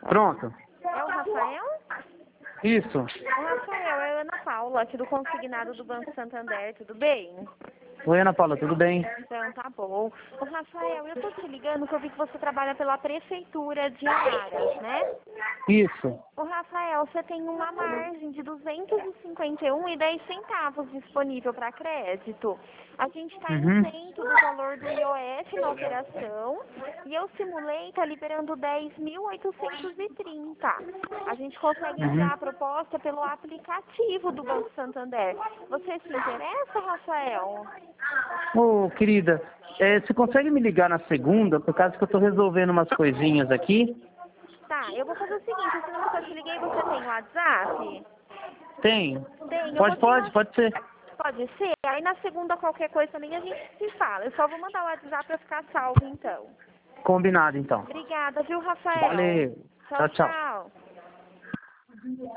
Pronto. É o Rafael? Isso. O Rafael, é a Ana Paula, aqui do consignado do Banco Santander, tudo bem? Oi, Ana Paula, tudo bem? Então, tá bom. Ô, Rafael, eu tô te ligando porque eu vi que você trabalha pela Prefeitura de Araras, né? Isso. Ô, Rafael, você tem uma margem de R$ 251,10 disponível para crédito. A gente está Uhum. isento do valor do IOF na operação e eu simulei, está liberando 10.830. A gente consegue enviar a proposta pelo aplicativo do Banco Santander. Você se interessa, Rafael? Ô, querida, você consegue me ligar na segunda, por causa que eu tô resolvendo umas coisinhas aqui? Tá, eu vou fazer o seguinte, esse número que eu te liguei, você tem WhatsApp? Tem. Tem, eu vou te Pode ser. Pode ser? Aí na segunda qualquer coisa também a gente se fala. Eu só vou mandar o WhatsApp pra ficar salvo então. Combinado, então. Obrigada, viu, Rafael? Valeu. Tchau, Tchau, tchau. tchau.